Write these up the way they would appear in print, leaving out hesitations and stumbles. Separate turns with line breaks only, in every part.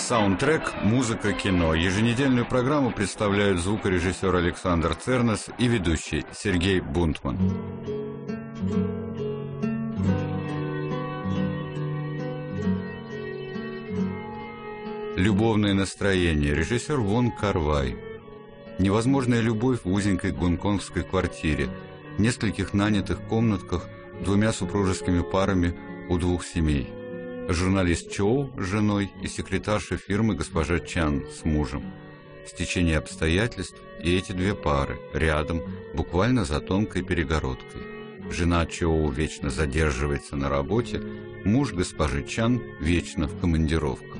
Саундтрек «Музыка. Кино». Еженедельную программу представляют звукорежиссер Александр Цернес и ведущий Сергей Бунтман. Любовное настроение. Режиссер Вон Кар-вай. Невозможная любовь в узенькой гонконгской квартире, нескольких нанятых комнатках, двумя супружескими парами у двух семей. Журналист Чоу с женой и секретарша фирмы госпожа Чан с мужем. Стечение обстоятельств и эти две пары рядом, буквально за тонкой перегородкой. Жена Чоу вечно задерживается на работе, муж госпожи Чан вечно в командировках.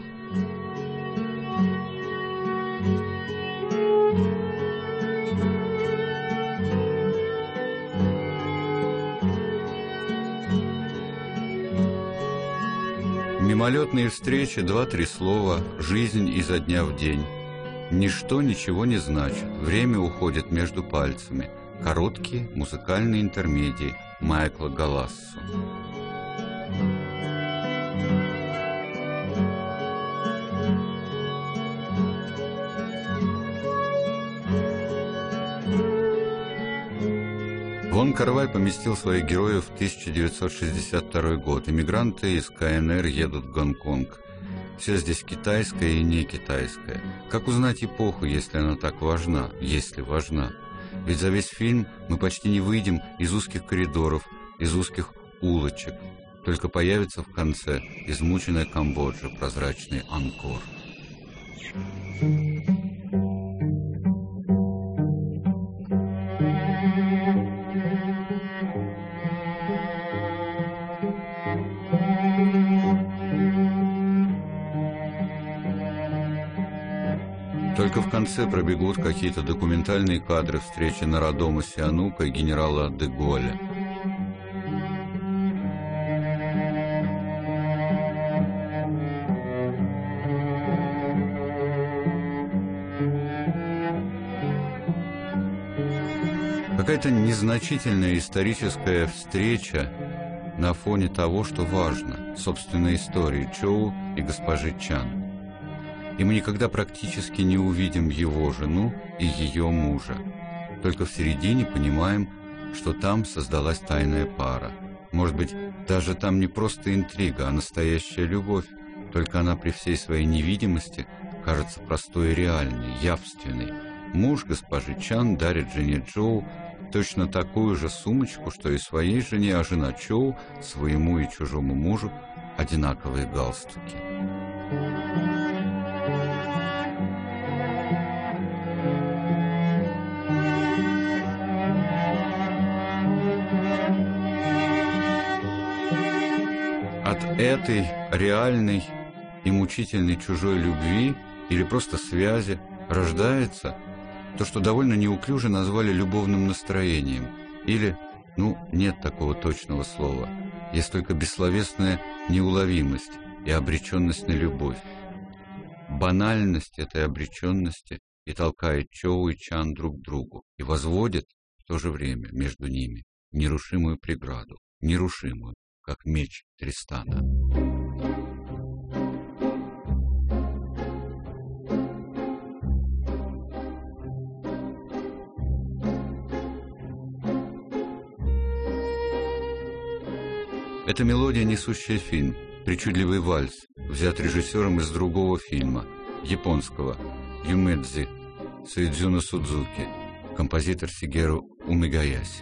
Мимолетные встречи, 2-3 слова, жизнь изо дня в день. Ничто ничего не значит, время уходит между пальцами. Короткие музыкальные интермедии Майкла Галассо. Вон Кар-вай поместил своих героев в 1962 год. Эмигранты из КНР едут в Гонконг. Все здесь китайское и не китайское. Как узнать эпоху, если она так важна, если важна? Ведь за весь фильм мы почти не выйдем из узких коридоров, из узких улочек. Только появится в конце измученная Камбоджа, прозрачный Анкор. Только в конце пробегут какие-то документальные кадры встречи Нородома Сианука и генерала де Голля. Какая-то незначительная историческая встреча на фоне того, что важно, собственной истории Чоу и госпожи Чан. И мы никогда практически не увидим его жену и ее мужа. Только в середине понимаем, что там создалась тайная пара. Может быть, даже там не просто интрига, а настоящая любовь. Только она при всей своей невидимости кажется простой и реальной, явственной. Муж госпожи Чан дарит жене Чоу точно такую же сумочку, что и своей жене, а жена Чоу своему и чужому мужу одинаковые галстуки. От этой реальной и мучительной чужой любви или просто связи рождается то, что довольно неуклюже назвали любовным настроением. Или, нет такого точного слова. Есть только бессловесная неуловимость и обреченность на любовь. Банальность этой обреченности и толкает Чоу и Чан друг к другу и возводит в то же время между ними нерушимую преграду, нерушимую, как меч Тристана. Эта мелодия, несущая фильм, причудливый вальс, взят режиссером из другого фильма, японского, Юмэдзи, Суидзуна Судзуки, композитор Сигеру Умегаяси.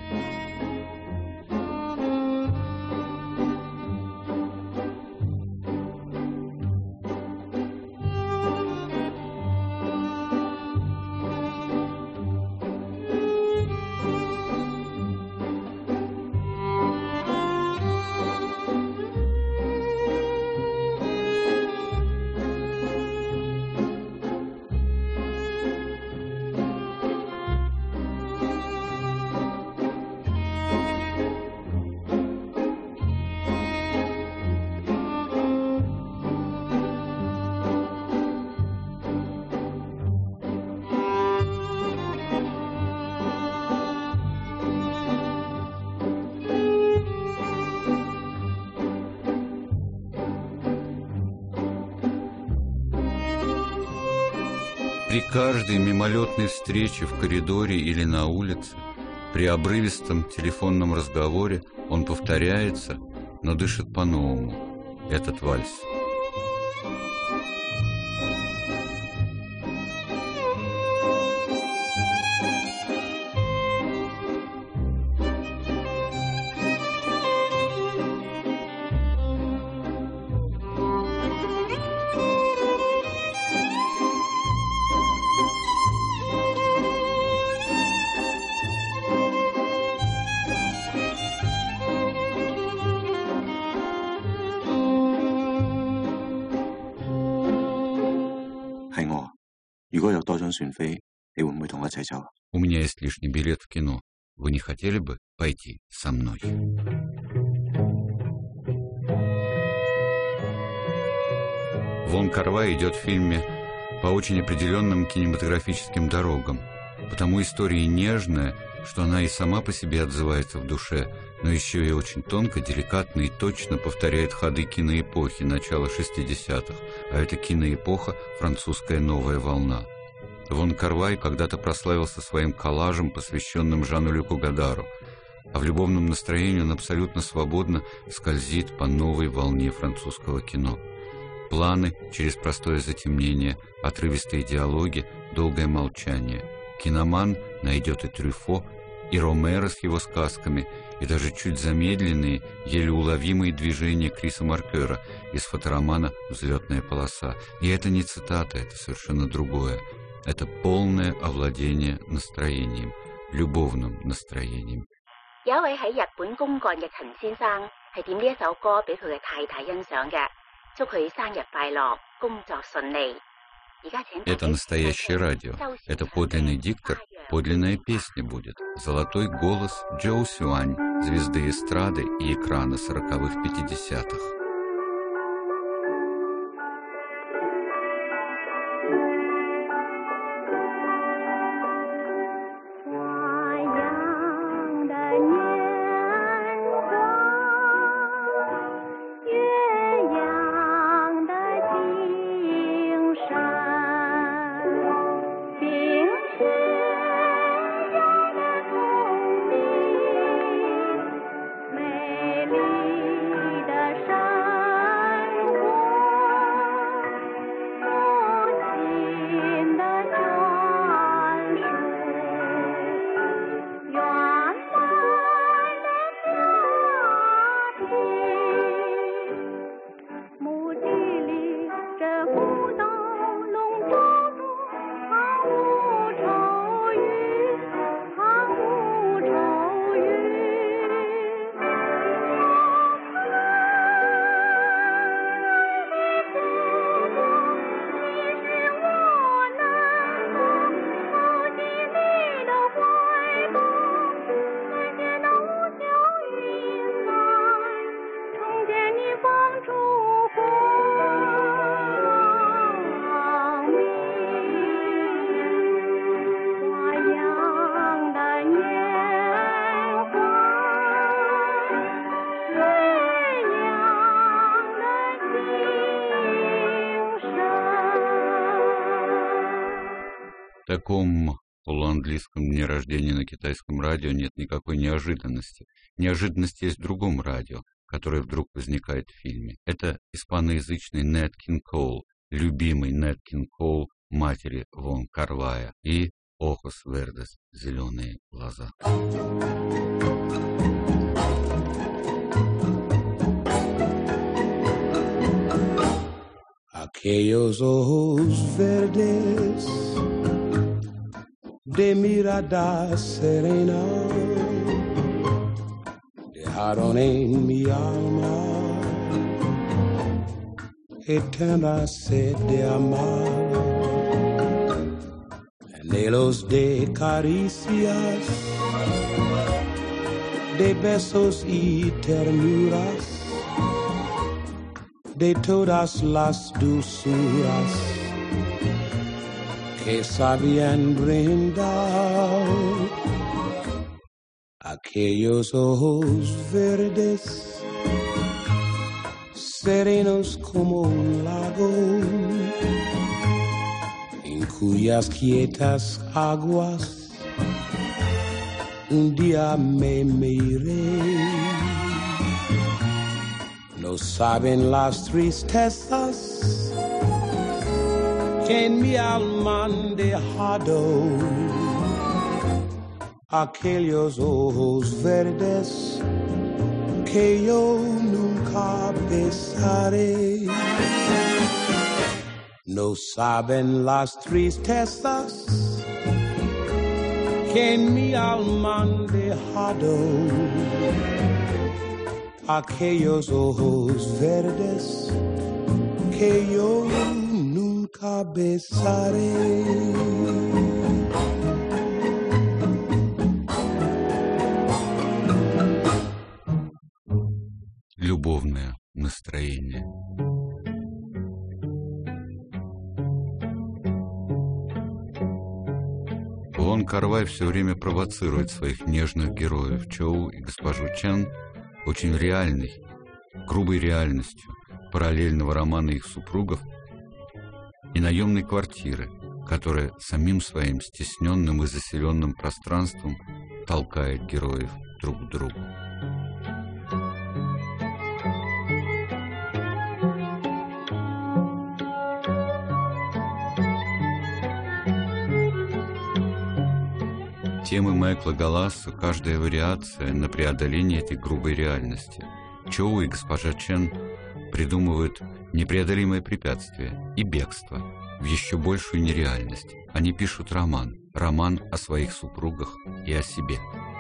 При каждой мимолетной встрече в коридоре или на улице, при обрывистом телефонном разговоре он повторяется, но дышит по-новому, этот вальс.
У меня есть лишний билет в кино. Вы не хотели бы пойти со мной?
Вон Кар-вай идет в фильме по очень определенным кинематографическим дорогам. Потому история нежная, что она и сама по себе отзывается в душе, но еще и очень тонко, деликатно и точно повторяет ходы киноэпохи начала 60-х, а это киноэпоха «Французская новая волна». Вон Кар-вай когда-то прославился своим коллажем, посвященным Жану-Люку Гадару, а в любовном настроении он абсолютно свободно скользит по новой волне французского кино. Планы через простое затемнение, отрывистые диалоги, долгое молчание. Киноман найдет и Трюфо, и Ромеро с его сказками, и даже чуть замедленные, еле уловимые движения Криса Маркера из фоторомана «Взлетная полоса». И это не цитата, это совершенно другое. Это полное овладение настроением, любовным настроением.
有一位喺日本公幹嘅陳先生係點呢一首歌俾佢嘅太太欣賞嘅，祝佢生日快樂，工作順利。
Это настоящее радио. Это подлинный диктор, подлинная песня будет. Золотой голос Джоу Сюань, звезды эстрады и экрана 40-х, 50-х. В таком полуанглийском дне рождения на китайском радио нет никакой неожиданности. Неожиданность есть в другом радио, которое вдруг возникает в фильме. Это испаноязычный Нэт Кинг Коул, любимый Нэт Кинг Коул матери Вон Кар-вая, и «Ojos verdes», зеленые глаза.
Aquellos ojos verdes de mirada serena dejaron en mi alma eterna sed de amar, anhelos de caricias, de besos y ternuras, de todas las dulzuras que sabían brindar. Aquellos ojos verdes, serenos como un lago, en cuyas quietas aguas un día me miré. No saben las tristezas que en mi alma han dejado aquellos ojos verdes que yo nunca besaré. No saben las tristezas que en mi alma han dejado aquellos ojos verdes que yo nunca besaré.
Любовное настроение. Лон Кар-вай все время провоцирует своих нежных героев Чоу и госпожу Чан очень реальной, грубой реальностью параллельного романа их супругов и наемной квартиры, которая самим своим стесненным и заселенным пространством толкает героев друг к другу. Темы Майкла Галласа, каждая вариация на преодоление этой грубой реальности. Чоу и госпожа Чен придумывают непреодолимое препятствие и бегство в еще большую нереальность. Они пишут роман о своих супругах и о себе.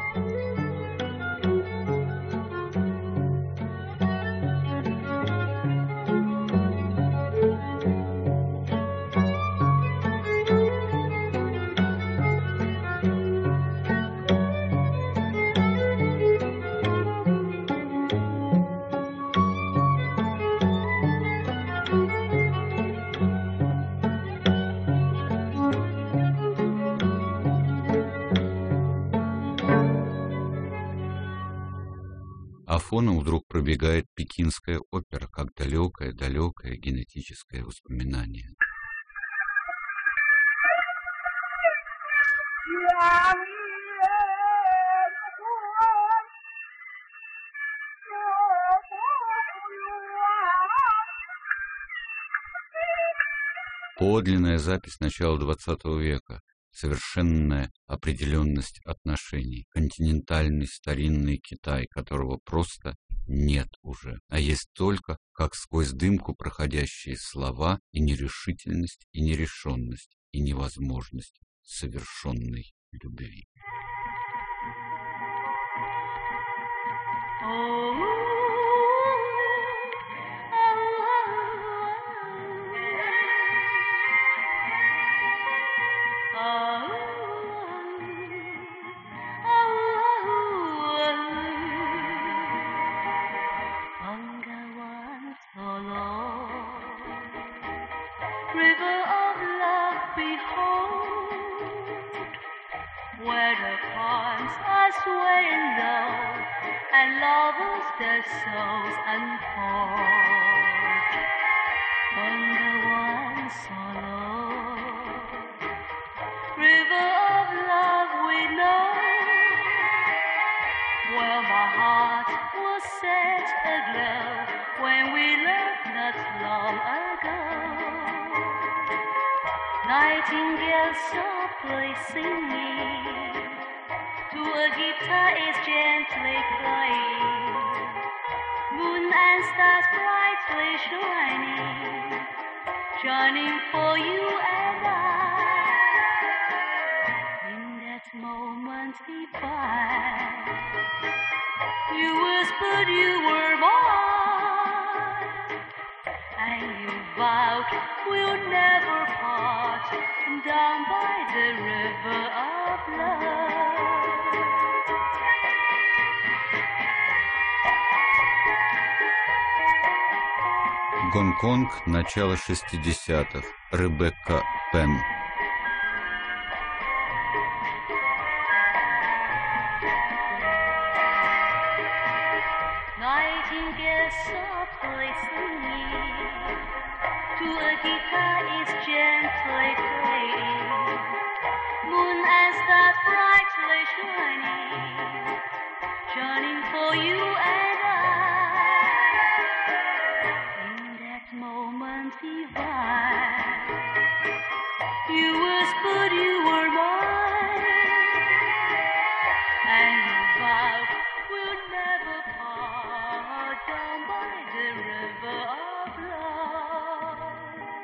А фоном вдруг пробегает пекинская опера, как далекое-далекое генетическое воспоминание. Подлинная запись начала XX века. Совершенная определенность отношений, континентальный старинный Китай, которого просто нет уже, а есть только, как сквозь дымку проходящие слова и нерешительность, и нерешенность, и невозможность совершенной любви.
Where the palms are swaying low and lovers their souls unfold. On the one solo river of love we know, where my heart was set aglow when we loved not long ago. Nightingale softly singing, to a guitar is gently playing, moon and stars brightly shining, shining for you and I. In that moment divine, you whispered you were mine, and you vowed we'll never part, down by the river of love.
Гонконг, начало 60-х. Ребекка Пен.
Nightingale softly singing, to a guitar is gently playing, for you and I. In that moment divine, you whispered you were mine, and your vow will never part down by the river of love.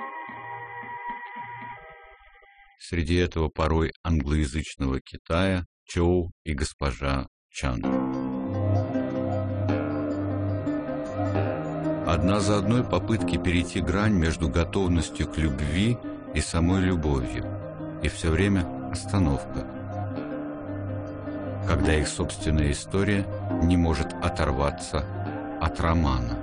Среди этого порой англоязычного Китая Чоу и госпожа Чан. Одна за одной попытки перейти грань между готовностью к любви и самой любовью. И все время остановка. Когда их собственная история не может оторваться от романа.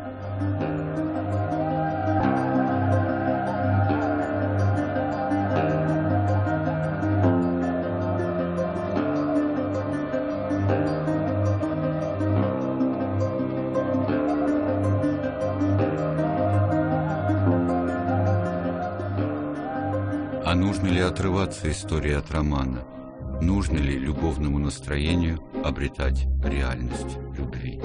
А нужно ли отрываться истории от романа? Нужно ли любовному настроению обретать реальность любви?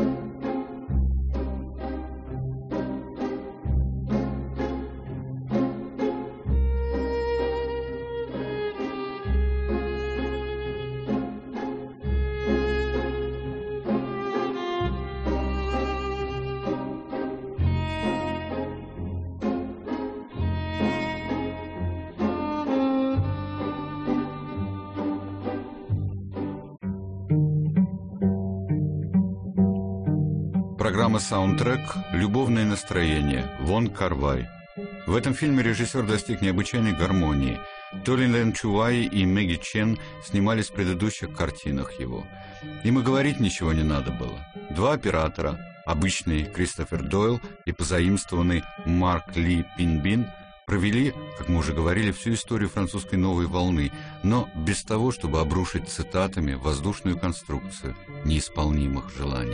Программа «Саундтрек» «Любовное настроение» Вон Кар-вай. В этом фильме режиссер достиг необычайной гармонии. Толин Лен Чувай и Мэгги Чен снимались в предыдущих картинах его. Им и говорить ничего не надо было. Два оператора, обычный Кристофер Дойл и позаимствованный Марк Ли Пинбин, провели, как мы уже говорили, всю историю французской новой волны, но без того, чтобы обрушить цитатами воздушную конструкцию неисполнимых желаний.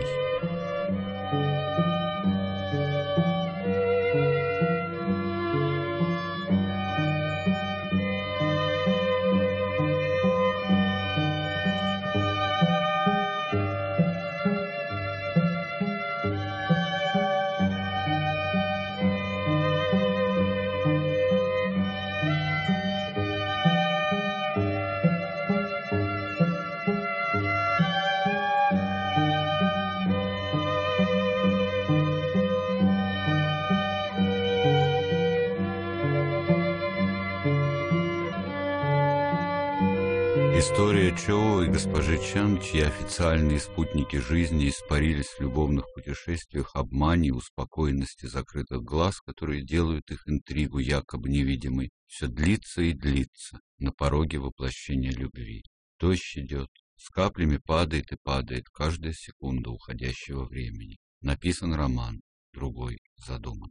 История Чоу и госпожи Чан, чьи официальные спутники жизни испарились в любовных путешествиях, обмане и успокоенности закрытых глаз, которые делают их интригу якобы невидимой, все длится и длится на пороге воплощения любви. Дождь идет, с каплями падает и падает каждая секунда уходящего времени. Написан роман, другой задуман.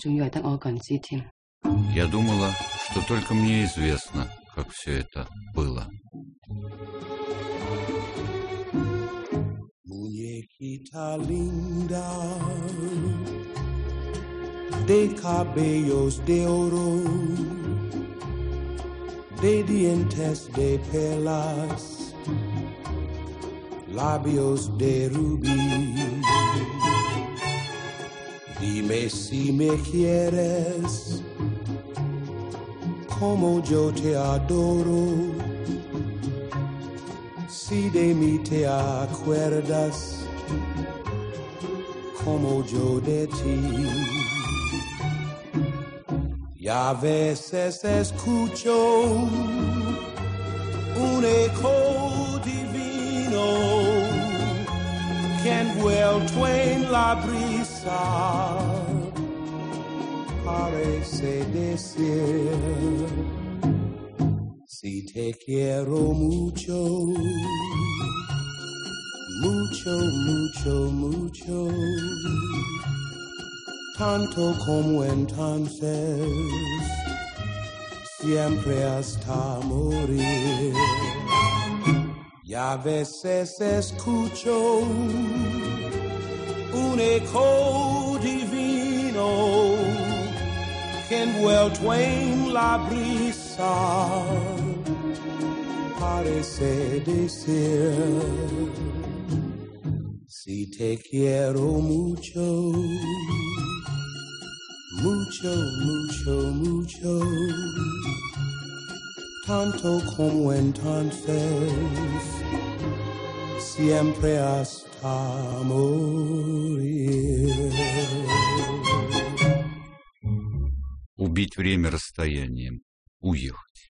Я думала, что только мне известно, как все это было.
Muñequita linda, de cabellos de oro, de dientes de perlas, labios de rubí. Dime si me quieres, como yo te adoro. Si de mí te acuerdas, como yo de ti. Y a veces escucho un eco divino que envuelto en la brisa parece decir: si te quiero mucho, mucho, mucho, mucho, tanto como entonces, siempre hasta morir. Y a veces escucho un eco divino que envuelto en la brisa parece decir: Si te quiero mucho, mucho, mucho, mucho, tanto como entonces, siempre hasta morir.
Убить время расстоянием, уехать.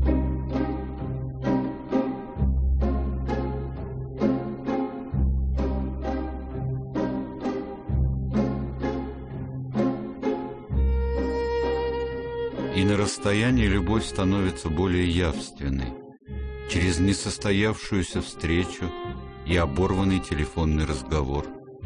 И на расстоянии любовь становится более явственной, через несостоявшуюся встречу и оборванный телефонный разговор.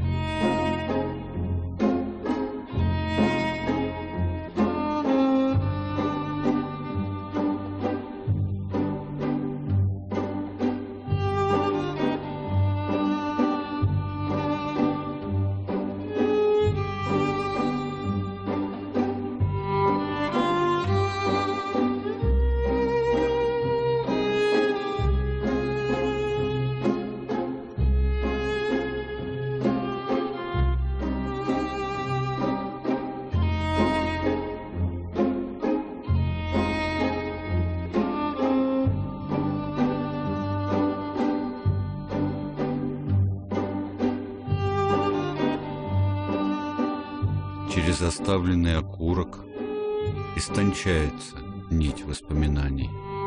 Через оставленный окурок истончается нить воспоминаний.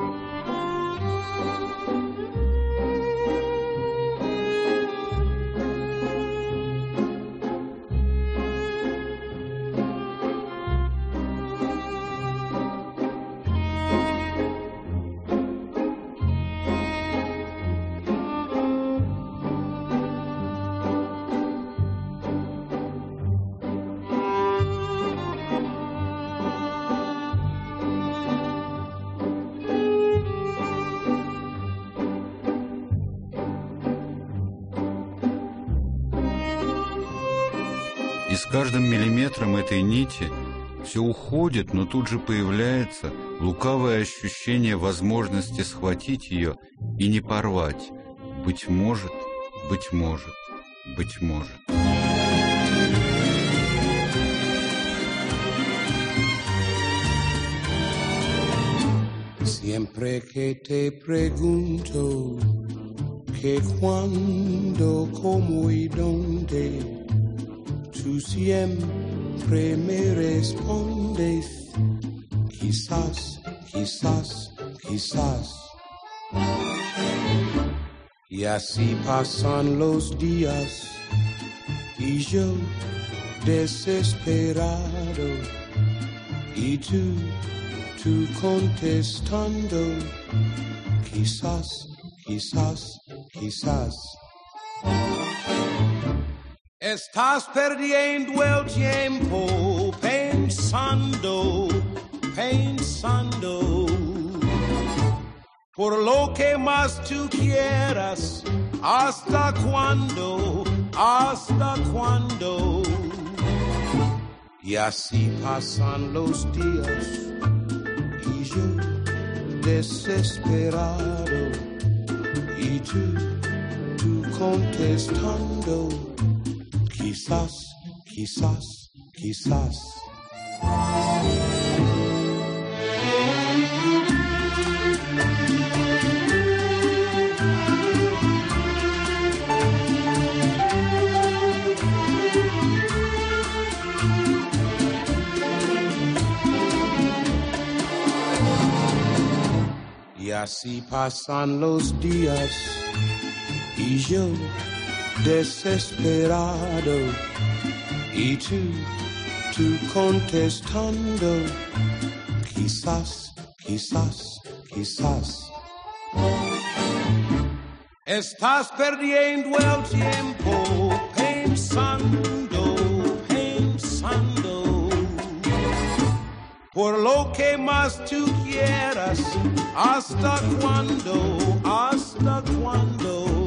И с каждым миллиметром этой нити все уходит, но тут же появляется лукавое ощущение возможности схватить ее и не порвать. Быть может, быть может, быть может.
Siempre que te pregunto que cuándo, cómo y dónde, tú siempre me respondes, quizás, quizás, quizás. Y así pasan los días y yo desesperado y tú contestando, quizás, quizás, quizás. Estás perdiendo el tiempo pensando, pensando, por lo que más tú quieras, hasta cuándo, hasta cuándo. Y así pasan los días y yo desesperado y tú contestando, quizás, quizás, quizás. Y así pasan los días y yo desesperado y tú contestando, quizás, quizás, quizás. Estás perdiendo el tiempo pensando, pensando, por lo que más tú quieras, hasta cuándo, hasta cuándo.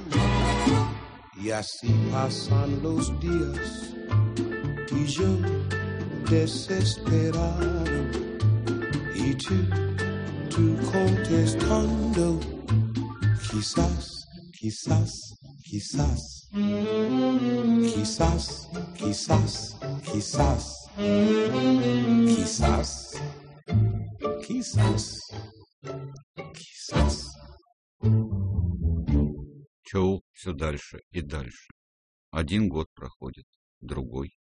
Y así pasan los días y yo desesperado y tú contestando, quizás, quizás, quizás. Quizás, quizás, quizás, quizás, quizás, quizás.
Чоу все дальше и дальше. 1 год проходит, другой.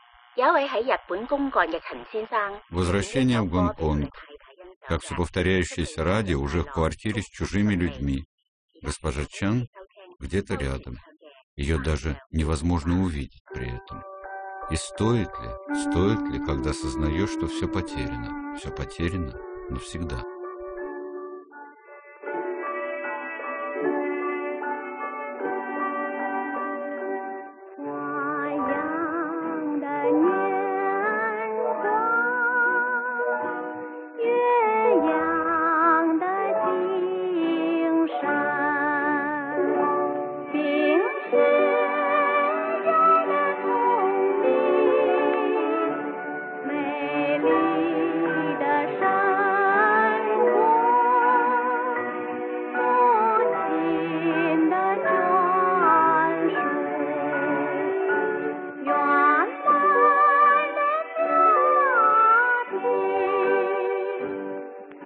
Возвращение в Гонконг. Как все повторяющееся радио уже в квартире с чужими людьми. Госпожа Чан где-то рядом. Ее даже невозможно увидеть при этом. И стоит ли, когда сознаешь, что все потеряно навсегда?